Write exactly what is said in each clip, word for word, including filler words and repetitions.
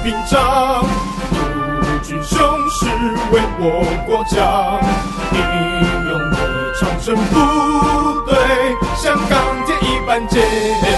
屏障，陆军雄狮为我国将。英勇的长征部队，像钢铁一般坚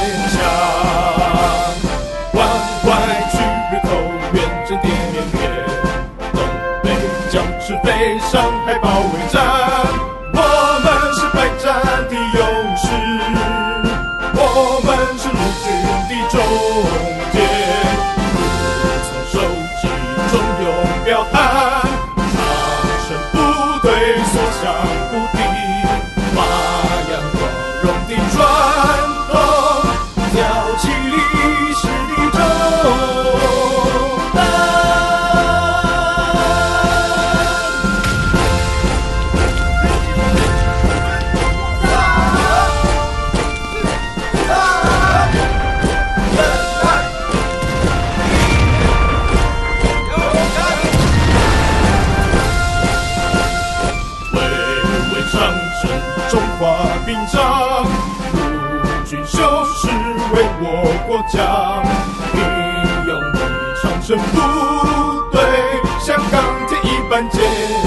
强。关外去日寇，远征滇缅边，东北交织飞上海保卫战。我们是百战的勇士，我们是陆军的中坚。从手机中勇表态，长征部队所向无敌，发扬光荣的传统，挑起历史的重担。中华屏障，陆军雄狮为我国将。英勇的长征部队，像钢铁一般坚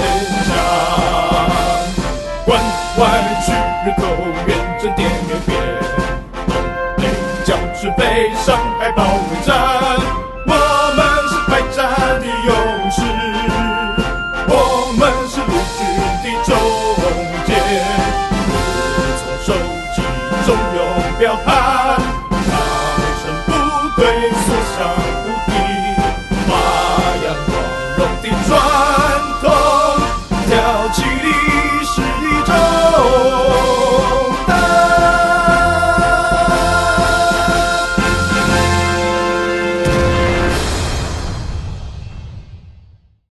强。关外去日寇，远征滇缅边，东北交织飞上海保卫战。